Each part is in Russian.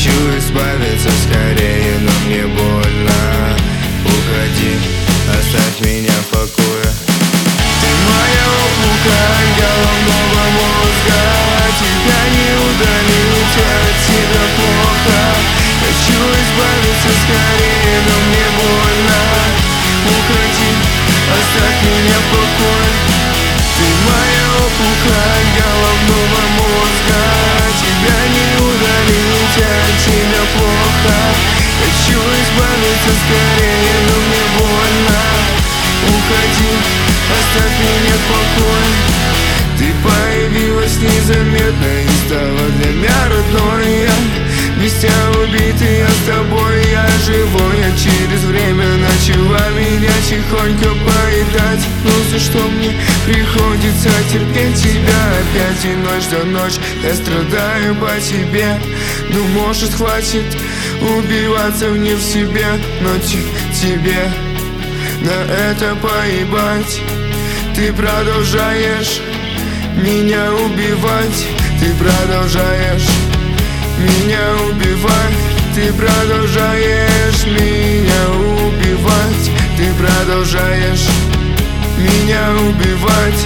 Хочу избавиться скорее, но мне больно. Уходи, оставь меня в покое. Ты моя опухоль головного мозга. Тебя не удалить, от тебя плохо. Хочу избавиться скорее, но мне больно. Уходи, оставь меня в покое. Ты моя опухоль головного мозга. Тебя не удалить, от тебя плохо. Хочу избавиться скорее, но мне больно. Уходи, оставь меня в покое. Ты появилась незаметно и стала для меня родной. Я без тебя убитый, я с тобой, я живой. Я через время начала меня тихонько поедать. Но за что мне приходится терпеть тебя опять? И ночь за ночь я страдаю по тебе. Ну может хватит убиваться вне в себе. Но тебе на это поебать. Ты продолжаешь меня убивать. Ты продолжаешь меня убивать. Ты продолжаешь меня убивать. Ты продолжаешь меня убивать.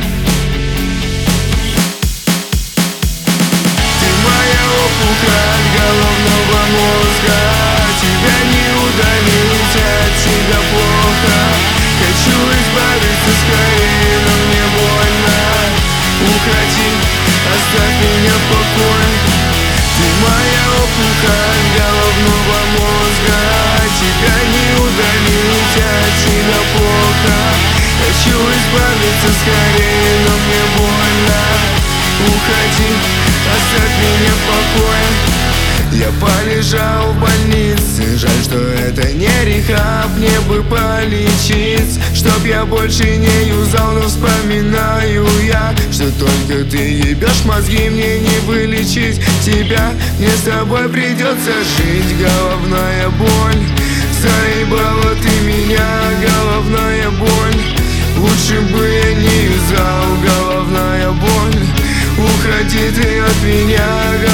Ты моя опухоль головного мозга. Тебя не удалить, от тебя плохо. Хочу избавиться скорее, но мне больно. Уходи, оставь меня в покое. Ты моя опухоль головного мозга. Тебя не удалить, от тебя плохо. Хочу избавиться скорее, но мне больно. Уходи, оставь меня в покое. Я полежал в больнице, жаль, что это не рехаб. Мне бы полечить, чтоб я больше не юзал. Но вспоминаю я, что только ты ебешь мозги, мне не вылечить тебя. Мне с тобой придется жить. Головная боль, заебала ты меня, головная боль. Лучше бы я не юзал, головная боль. Уходи ты от меня,